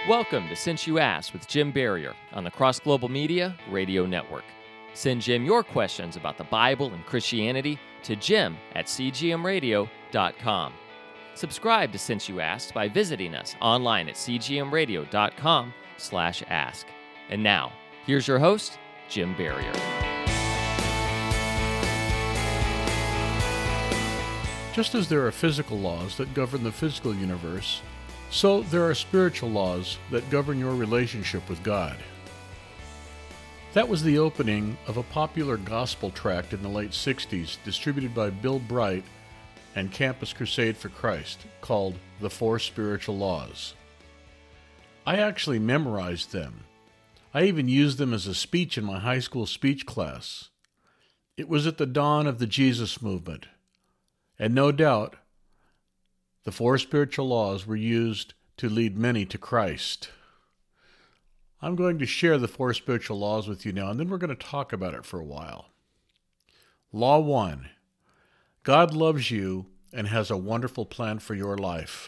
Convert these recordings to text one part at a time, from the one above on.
Welcome to Since You Asked with Jim Barrier on the Cross Global Media Radio Network. Send Jim your questions about the Bible and Christianity to jim@cgmradio.com. Subscribe to Since You Asked by visiting us online at cgmradio.com/ask. And now, here's your host, Jim Barrier. Just as there are physical laws that govern the physical universe, so there are spiritual laws that govern your relationship with God. That was the opening of a popular gospel tract in the late 60s distributed by Bill Bright and Campus Crusade for Christ called The Four Spiritual Laws. I actually memorized them. I even used them as a speech in my high school speech class. It was at the dawn of the Jesus movement, and no doubt the four spiritual laws were used to lead many to Christ. I'm going to share the four spiritual laws with you now, and then we're going to talk about it for a while. Law 1. God loves you and has a wonderful plan for your life.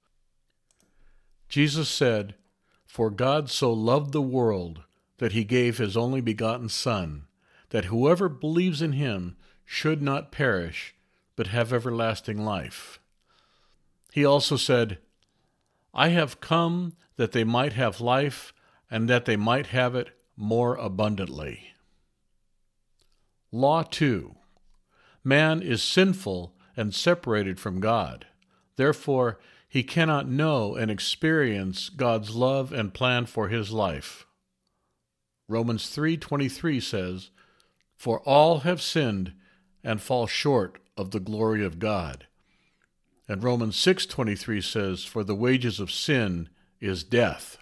Jesus said, "For God so loved the world that he gave his only begotten Son, that whoever believes in him should not perish, but have everlasting life." He also said, "I have come that they might have life, and that they might have it more abundantly." Law 2. Man is sinful and separated from God. Therefore, he cannot know and experience God's love and plan for his life. Romans 3:23 says, "For all have sinned and fall short of the glory of God." And Romans 6:23 says, "For the wages of sin is death."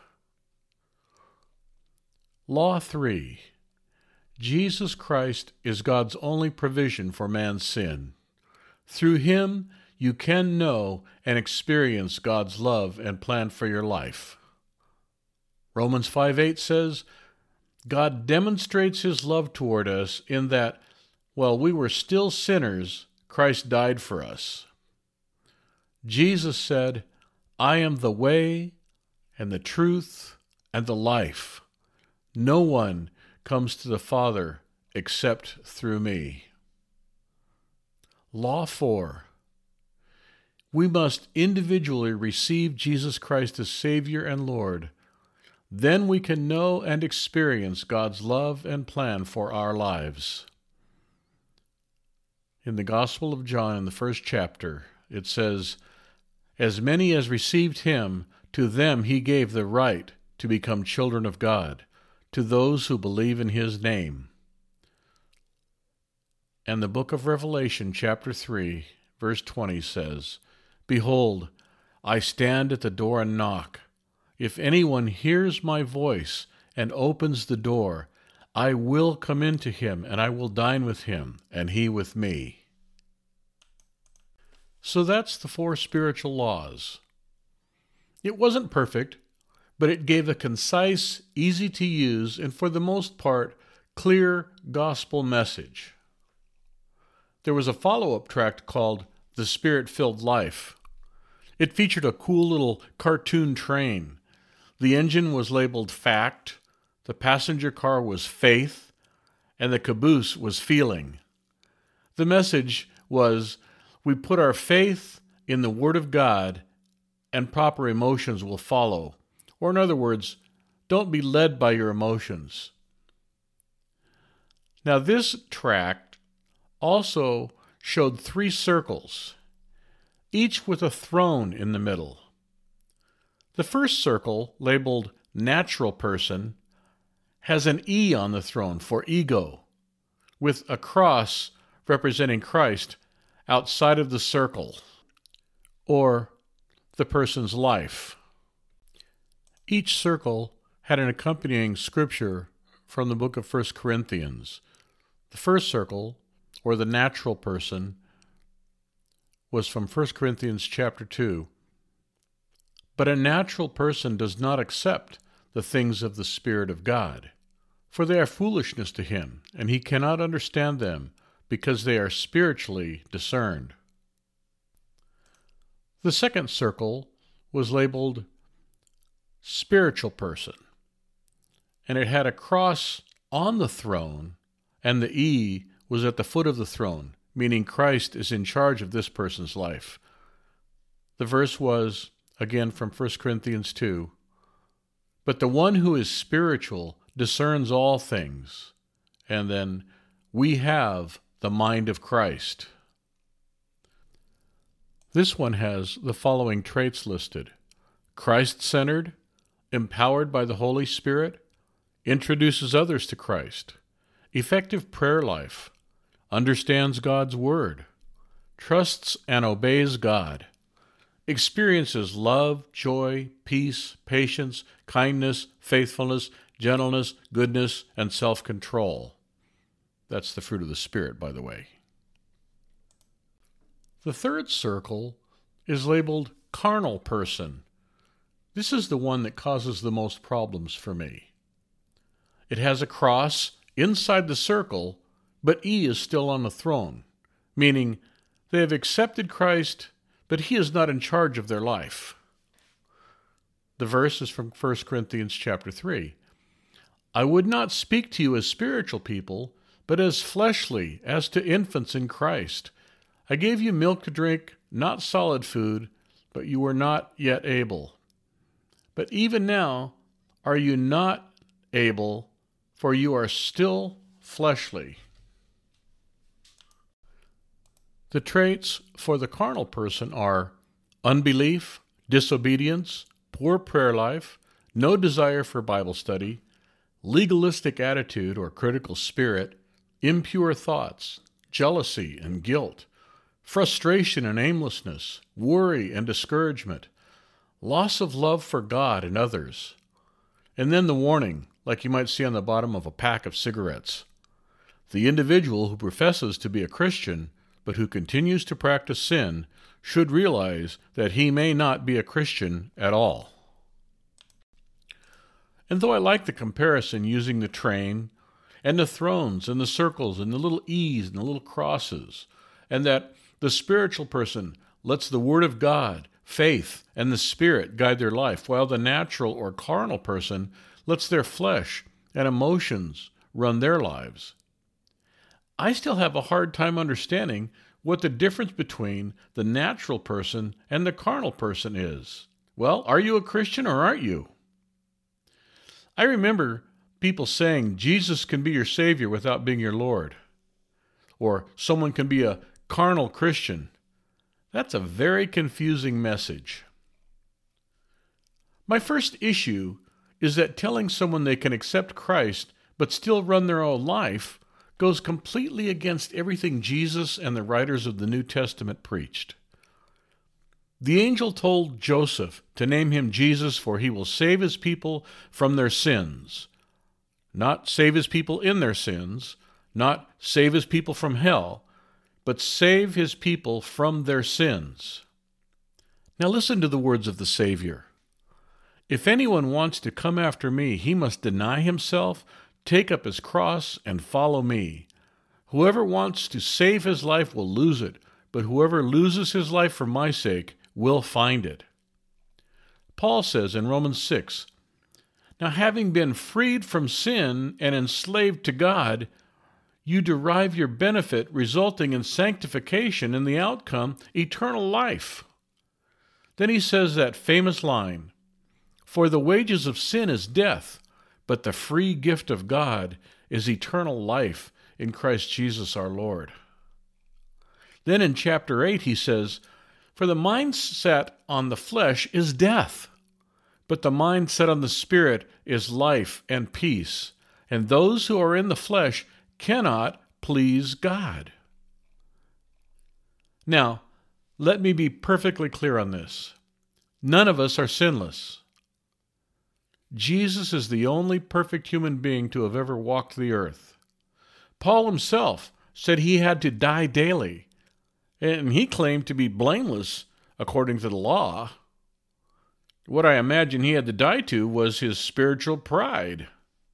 Law 3. Jesus Christ is God's only provision for man's sin. Through him, you can know and experience God's love and plan for your life. Romans 5:8 says, "God demonstrates his love toward us in that, while we were still sinners, Christ died for us." Jesus said, "I am the way and the truth and the life. No one comes to the Father except through me." Law 4. We must individually receive Jesus Christ as Savior and Lord. Then we can know and experience God's love and plan for our lives. In the Gospel of John, in the first chapter, it says, "As many as received him, to them he gave the right to become children of God, to those who believe in his name." And the book of Revelation, chapter 3, verse 20 says, "Behold, I stand at the door and knock. If anyone hears my voice and opens the door, I will come into him, and I will dine with him, and he with me." So that's the four spiritual laws. It wasn't perfect, but it gave a concise, easy to use, and for the most part, clear gospel message. There was a follow-up tract called The Spirit-Filled Life. It featured a cool little cartoon train. The engine was labeled Fact, the passenger car was Faith, and the caboose was Feeling. The message was, we put our faith in the Word of God, and proper emotions will follow. Or in other words, don't be led by your emotions. Now this tract also showed 3 circles, each with a throne in the middle. The first circle, labeled Natural Person, has an E on the throne for ego, with a cross representing Christ outside of the circle, or the person's life. Each circle had an accompanying scripture from the book of 1 Corinthians. The first circle, or the natural person, was from 1 Corinthians chapter 2. "But a natural person does not accept the things of the Spirit of God, for they are foolishness to him, and he cannot understand them, because they are spiritually discerned." The second circle was labeled spiritual person. And it had a cross on the throne, and the E was at the foot of the throne, meaning Christ is in charge of this person's life. The verse was, again from 1 Corinthians 2, "But the one who is spiritual discerns all things," and then, "We have the mind of Christ." This one has the following traits listed: Christ-centered, empowered by the Holy Spirit, introduces others to Christ, effective prayer life, understands God's Word, trusts and obeys God, experiences love, joy, peace, patience, kindness, faithfulness, gentleness, goodness, and self-control. That's the fruit of the Spirit, by the way. The third circle is labeled carnal person. This is the one that causes the most problems for me. It has a cross inside the circle, but E is still on the throne, meaning they have accepted Christ, but he is not in charge of their life. The verse is from 1 Corinthians chapter 3. "I would not speak to you as spiritual people, but as fleshly, as to infants in Christ. I gave you milk to drink, not solid food, but you were not yet able. But even now are you not able, for you are still fleshly." The traits for the carnal person are unbelief, disobedience, poor prayer life, no desire for Bible study, legalistic attitude or critical spirit, impure thoughts, jealousy and guilt, frustration and aimlessness, worry and discouragement, loss of love for God and others. And then the warning, like you might see on the bottom of a pack of cigarettes. The individual who professes to be a Christian, but who continues to practice sin, should realize that he may not be a Christian at all. And though I like the comparison using the train, and the thrones, and the circles, and the little E's, and the little crosses, and that the spiritual person lets the Word of God, faith, and the Spirit guide their life, while the natural or carnal person lets their flesh and emotions run their lives, I still have a hard time understanding what the difference between the natural person and the carnal person is. Well, are you a Christian or aren't you? I remember people saying Jesus can be your Savior without being your Lord, or someone can be a carnal Christian. That's a very confusing message. My first issue is that telling someone they can accept Christ but still run their own life goes completely against everything Jesus and the writers of the New Testament preached. The angel told Joseph to name him Jesus, for he will save his people from their sins. Not save his people in their sins, not save his people from hell, but save his people from their sins. Now listen to the words of the Savior. "If anyone wants to come after me, he must deny himself, take up his cross, and follow me. Whoever wants to save his life will lose it, but whoever loses his life for my sake will find it." Paul says in Romans 6, "Now having been freed from sin and enslaved to God, you derive your benefit, resulting in sanctification, and the outcome, eternal life." Then he says that famous line, "For the wages of sin is death, but the free gift of God is eternal life in Christ Jesus our Lord." Then in chapter 8 he says, "For the mind set on the flesh is death, but the mind set on the Spirit is life and peace, and those who are in the flesh cannot please God." Now, let me be perfectly clear on this. None of us are sinless. Jesus is the only perfect human being to have ever walked the earth. Paul himself said he had to die daily, and he claimed to be blameless according to the law. What I imagine he had to die to was his spiritual pride.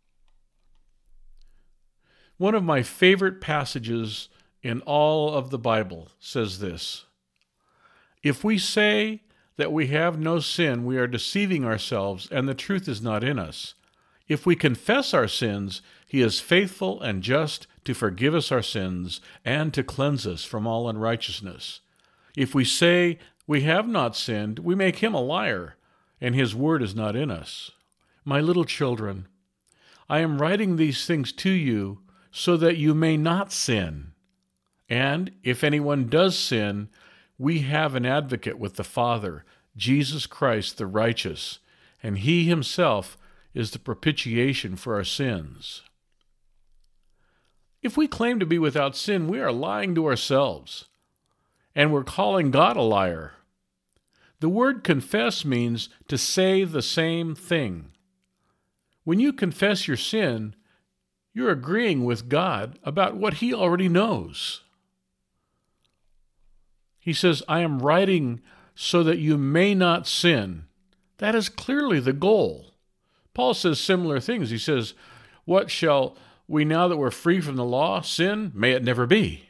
One of my favorite passages in all of the Bible says this: "If we say that we have no sin, we are deceiving ourselves, and the truth is not in us. If we confess our sins, he is faithful and just to forgive us our sins and to cleanse us from all unrighteousness. If we say we have not sinned, we make him a liar, and his word is not in us. My little children, I am writing these things to you so that you may not sin. And if anyone does sin, we have an advocate with the Father, Jesus Christ the righteous, and he himself is the propitiation for our sins. If we claim to be without sin, we are lying to ourselves, and we're calling God a liar. The word confess means to say the same thing. When you confess your sin, you're agreeing with God about what he already knows. He says, I am writing so that you may not sin. That is clearly the goal. Paul says similar things. He says, what shall we, now that we're free from the law, sin? May it never be.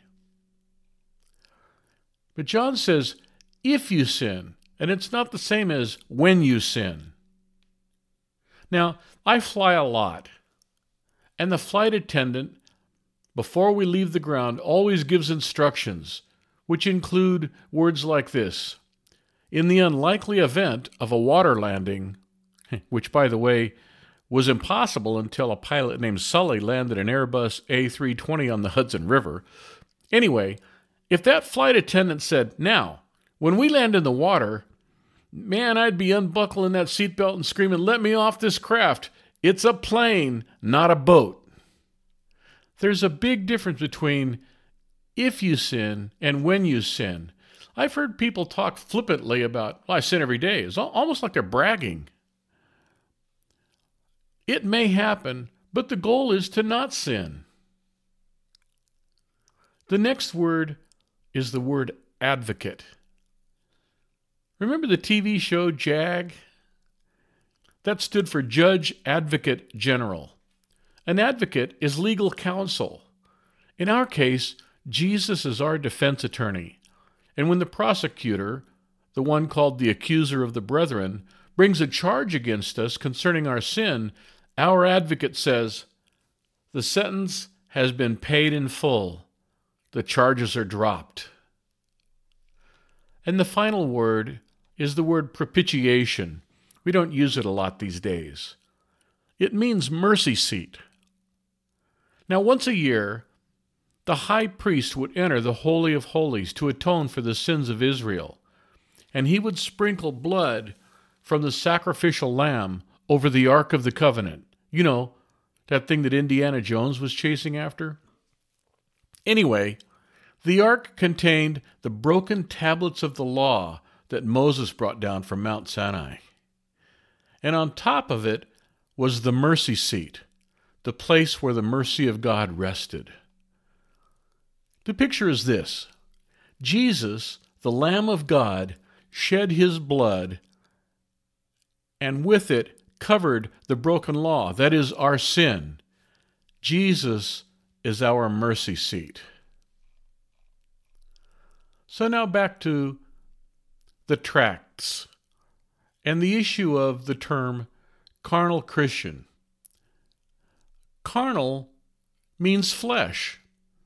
But John says, if you sin, and it's not the same as when you sin. Now, I fly a lot, and the flight attendant, before we leave the ground, always gives instructions, which include words like this: in the unlikely event of a water landing, which, by the way, was impossible until a pilot named Sully landed an Airbus A320 on the Hudson River. Anyway, if that flight attendant said, now, when we land in the water, man, I'd be unbuckling that seatbelt and screaming, let me off this craft. It's a plane, not a boat. There's a big difference between if you sin and when you sin. I've heard people talk flippantly about, well, I sin every day. It's almost like they're bragging. It may happen, but the goal is to not sin. The next word is the word advocate. Remember the TV show JAG? That stood for Judge Advocate General. An advocate is legal counsel. In our case, Jesus is our defense attorney. And when the prosecutor, the one called the accuser of the brethren, brings a charge against us concerning our sin, our advocate says, the sentence has been paid in full. The charges are dropped. And the final word is the word propitiation. We don't use it a lot these days. It means mercy seat. Now, once a year, the high priest would enter the Holy of Holies to atone for the sins of Israel, and he would sprinkle blood from the sacrificial lamb over the Ark of the Covenant. You know, that thing that Indiana Jones was chasing after? Anyway, the Ark contained the broken tablets of the law that Moses brought down from Mount Sinai. And on top of it was the mercy seat, the place where the mercy of God rested. The picture is this: Jesus, the Lamb of God, shed his blood, and with it covered the broken law, that is, our sin. Jesus is our mercy seat. So now back to the tracts and the issue of the term carnal Christian. Carnal means flesh,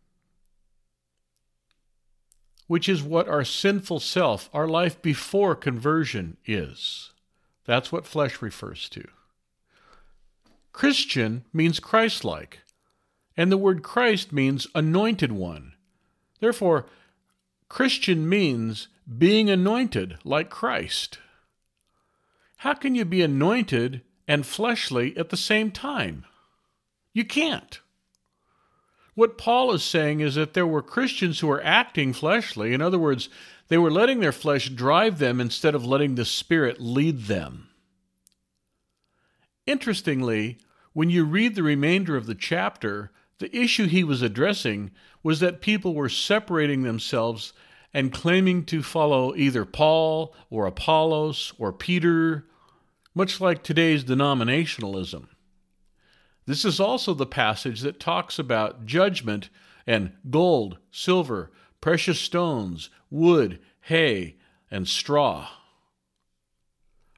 which is what our sinful self, our life before conversion, is. That's what flesh refers to. Christian means Christ-like, and the word Christ means anointed one. Therefore, Christian means being anointed like Christ. How can you be anointed and fleshly at the same time? You can't. What Paul is saying is that there were Christians who were acting fleshly. In other words, they were letting their flesh drive them instead of letting the Spirit lead them. Interestingly, when you read the remainder of the chapter, the issue he was addressing was that people were separating themselves and claiming to follow either Paul or Apollos or Peter, much like today's denominationalism. This is also the passage that talks about judgment and gold, silver, precious stones, wood, hay, and straw.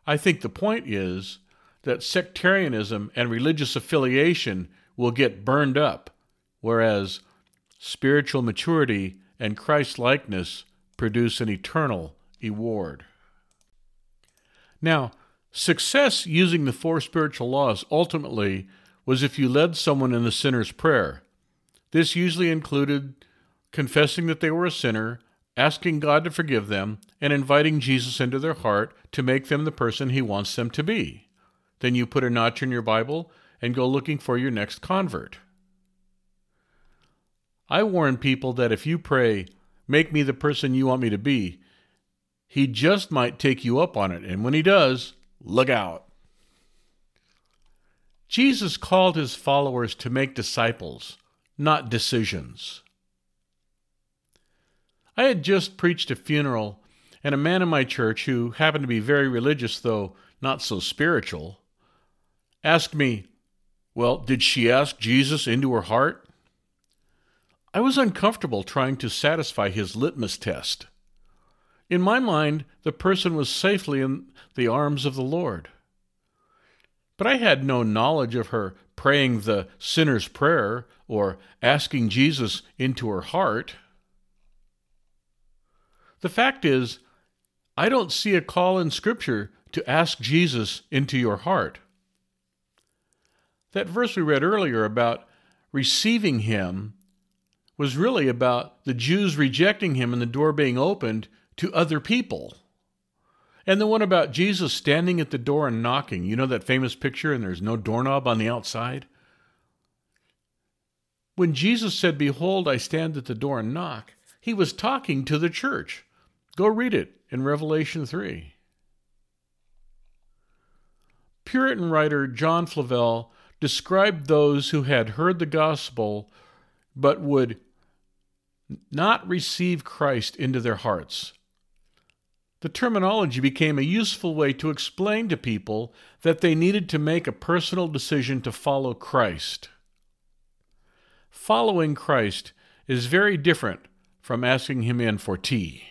I think the point is that sectarianism and religious affiliation will get burned up, whereas spiritual maturity and Christ-likeness produce an eternal reward. Now, success using the four spiritual laws ultimately was if you led someone in the sinner's prayer. This usually included confessing that they were a sinner, asking God to forgive them, and inviting Jesus into their heart to make them the person He wants them to be. Then you put a notch in your Bible and go looking for your next convert. I warn people that if you pray, "Make me the person you want me to be," He just might take you up on it, and when He does, look out. Jesus called His followers to make disciples, not decisions. I had just preached a funeral, and a man in my church, who happened to be very religious, though not so spiritual, asked me, "Well, did she ask Jesus into her heart?" I was uncomfortable trying to satisfy his litmus test. In my mind, the person was safely in the arms of the Lord. But I had no knowledge of her praying the sinner's prayer or asking Jesus into her heart. The fact is, I don't see a call in Scripture to ask Jesus into your heart. That verse we read earlier about receiving Him was really about the Jews rejecting Him and the door being opened to other people. And the one about Jesus standing at the door and knocking. You know that famous picture, and there's no doorknob on the outside? When Jesus said, "Behold, I stand at the door and knock," He was talking to the church. Go read it in Revelation 3. Puritan writer John Flavel described those who had heard the gospel but would not receive Christ into their hearts. The terminology became a useful way to explain to people that they needed to make a personal decision to follow Christ. Following Christ is very different from asking Him in for tea.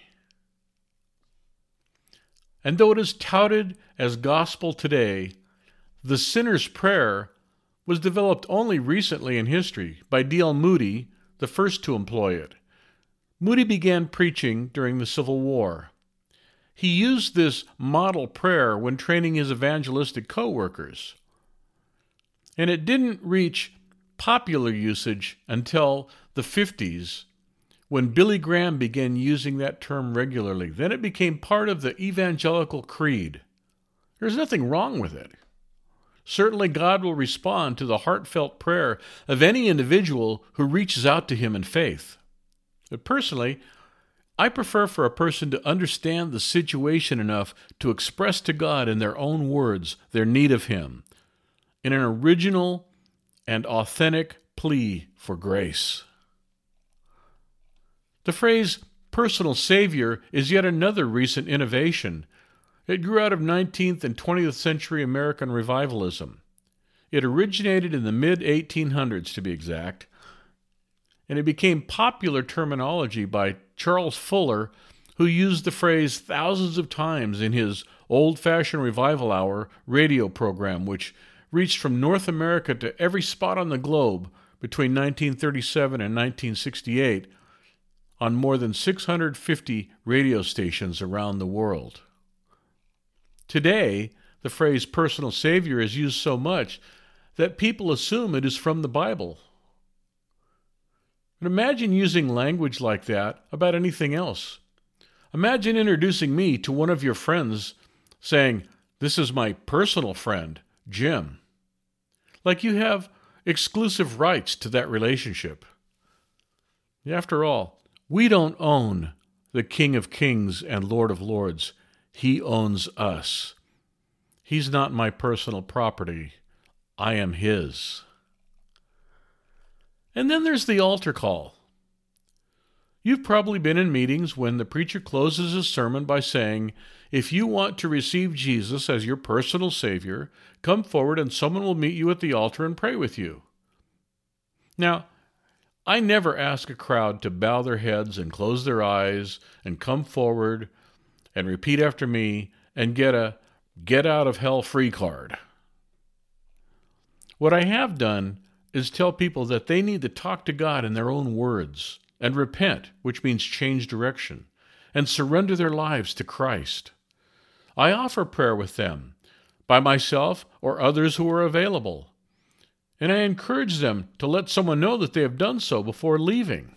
And though it is touted as gospel today, the sinner's prayer was developed only recently in history by D.L. Moody, the first to employ it. Moody began preaching during the Civil War. He used this model prayer when training his evangelistic co-workers. And it didn't reach popular usage until the 50s, when Billy Graham began using that term regularly. Then it became part of the evangelical creed. There's nothing wrong with it. Certainly God will respond to the heartfelt prayer of any individual who reaches out to Him in faith. But personally, I prefer for a person to understand the situation enough to express to God in their own words their need of Him, in an original and authentic plea for grace. The phrase personal Savior is yet another recent innovation. It grew out of 19th and 20th century American revivalism. It originated in the mid-1800s, to be exact, and it became popular terminology by Charles Fuller, who used the phrase thousands of times in his Old-Fashioned Revival Hour radio program, which reached from North America to every spot on the globe between 1937 and 1968 on more than 650 radio stations around the world. Today, the phrase personal Savior is used so much that people assume it is from the Bible. But imagine using language like that about anything else. Imagine introducing me to one of your friends saying, "This is my personal friend, Jim." Like you have exclusive rights to that relationship. After all, we don't own the King of Kings and Lord of Lords. He owns us. He's not my personal property. I am His. And then there's the altar call. You've probably been in meetings when the preacher closes his sermon by saying, "If you want to receive Jesus as your personal Savior, come forward and someone will meet you at the altar and pray with you." Now, I never ask a crowd to bow their heads and close their eyes and come forward and repeat after me and get a get out of hell free card. What I have done is tell people that they need to talk to God in their own words and repent, which means change direction, and surrender their lives to Christ. I offer prayer with them, by myself or others who are available, and I encourage them to let someone know that they have done so before leaving.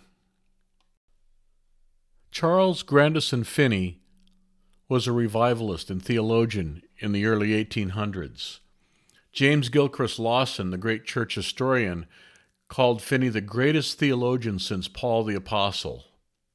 Charles Grandison Finney was a revivalist and theologian in the early 1800s. James Gilchrist Lawson, the great church historian, called Finney the greatest theologian since Paul the Apostle.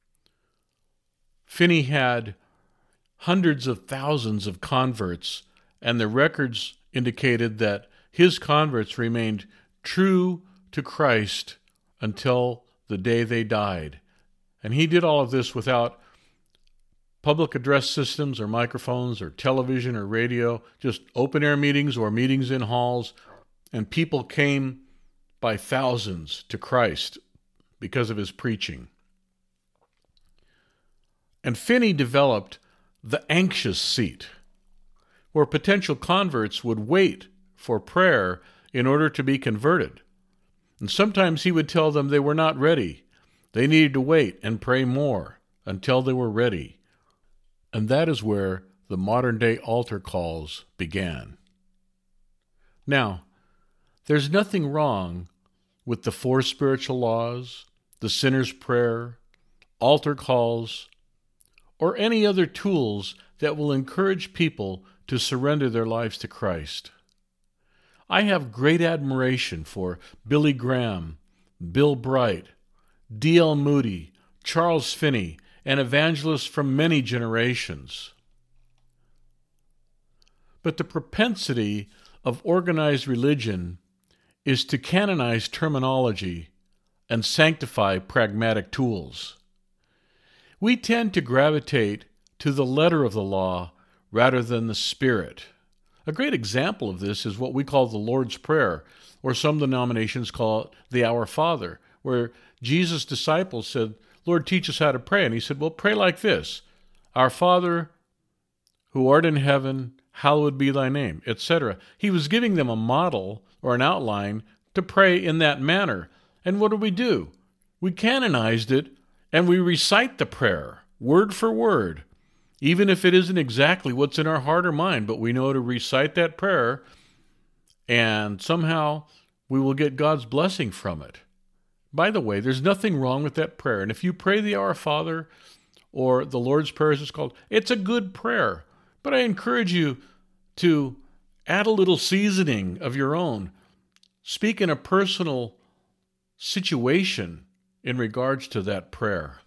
Finney had hundreds of thousands of converts, and the records indicated that his converts remained true to Christ until the day they died. And he did all of this without public address systems or microphones or television or radio, just open-air meetings or meetings in halls, and people came by thousands to Christ because of his preaching. And Finney developed the anxious seat, where potential converts would wait for prayer in order to be converted. And sometimes he would tell them they were not ready. They needed to wait and pray more until they were ready. And that is where the modern-day altar calls began. Now, there's nothing wrong with the 4 spiritual laws, the sinner's prayer, altar calls, or any other tools that will encourage people to surrender their lives to Christ. I have great admiration for Billy Graham, Bill Bright, D.L. Moody, Charles Finney, and evangelists from many generations. But the propensity of organized religion is to canonize terminology and sanctify pragmatic tools. We tend to gravitate to the letter of the law rather than the spirit. A great example of this is what we call the Lord's Prayer, or some denominations call it the Our Father, where Jesus' disciples said, "Lord, teach us how to pray." And he said, well, pray like this: Our Father, who art in heaven, hallowed be thy name, etc. He was giving them a model or an outline to pray in that manner. And what do? We canonized it, and we recite the prayer, word for word, even if it isn't exactly what's in our heart or mind, but we know to recite that prayer, and somehow we will get God's blessing from it. By the way, there's nothing wrong with that prayer. And if you pray the Our Father, or the Lord's Prayer as it's called, it's a good prayer. But I encourage you to add a little seasoning of your own. Speak in a personal situation in regards to that prayer.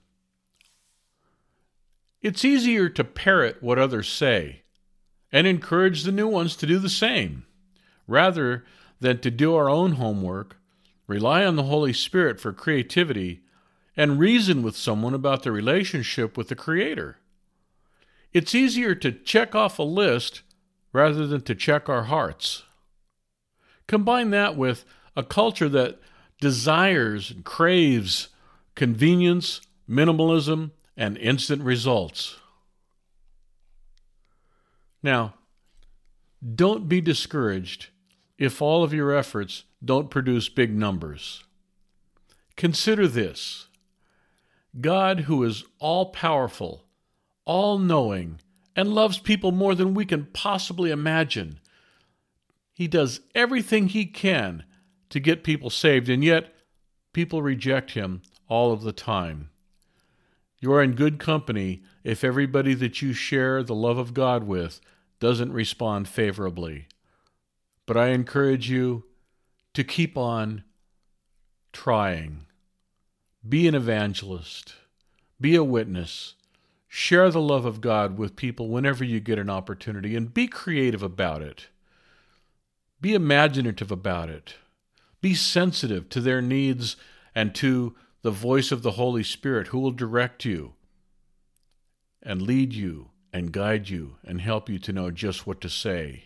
It's easier to parrot what others say and encourage the new ones to do the same, rather than to do our own homework, rely on the Holy Spirit for creativity, and reason with someone about their relationship with the Creator. It's easier to check off a list rather than to check our hearts. Combine that with a culture that desires and craves convenience, minimalism, and instant results. Now, don't be discouraged if all of your efforts don't produce big numbers. Consider this: God, who is all-powerful, all-knowing, and loves people more than we can possibly imagine, He does everything He can to get people saved, and yet people reject Him all of the time. You are in good company if everybody that you share the love of God with doesn't respond favorably. But I encourage you to keep on trying. Be an evangelist. Be a witness. Share the love of God with people whenever you get an opportunity, and be creative about it. Be imaginative about it. Be sensitive to their needs and to the voice of the Holy Spirit, who will direct you and lead you and guide you and help you to know just what to say.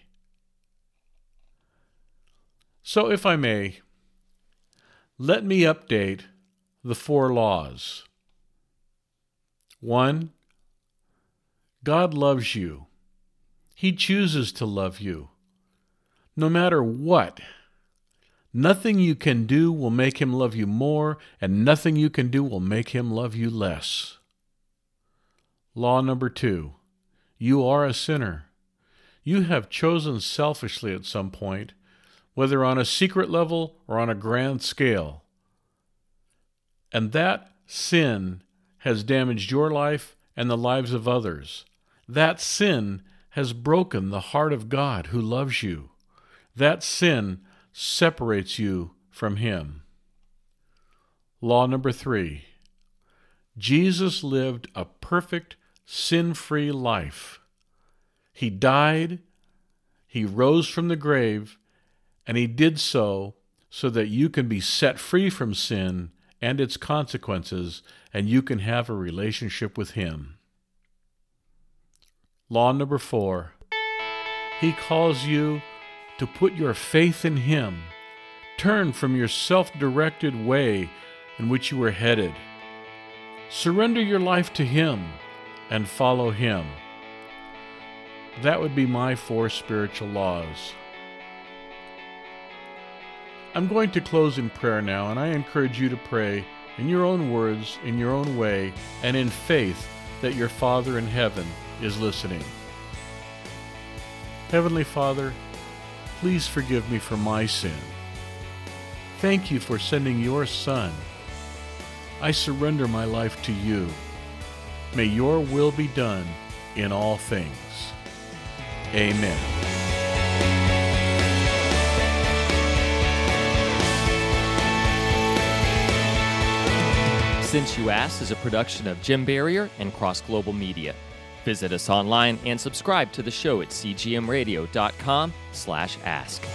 So, if I may, let me update the 4 laws. 1, God loves you, He chooses to love you. No matter what, nothing you can do will make him love you more, and nothing you can do will make him love you less. Law number 2, you are a sinner. You have chosen selfishly at some point, whether on a secret level or on a grand scale. And that sin has damaged your life and the lives of others. That sin has broken the heart of God who loves you. That sin separates you from him. Law number 3, Jesus lived a perfect, sin-free life. He died, he rose from the grave, and he did so that you can be set free from sin and its consequences, and you can have a relationship with him. Law number 4, he calls you to put your faith in him. Turn from your self-directed way in which you were headed. Surrender your life to him and follow him. That would be my 4 spiritual laws. I'm going to close in prayer now, and I encourage you to pray in your own words, in your own way, and in faith that your Father in heaven is listening. Heavenly Father, please forgive me for my sin. Thank you for sending your Son. I surrender my life to you. May your will be done in all things. Amen. Since You Asked is a production of Jim Barrier and Cross Global Media. Visit us online and subscribe to the show at cgmradio.com/ask.